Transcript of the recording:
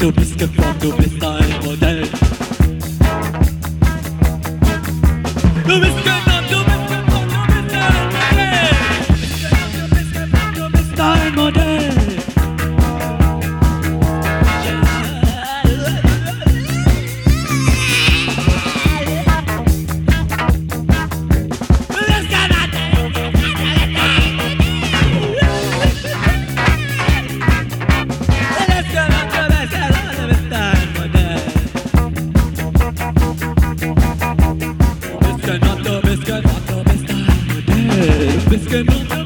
Biscuit fatto questa è il modello. Biscuit fatto questa è il modello. Biscuit, not the biscuit, not the biscuit. Biscuit, not the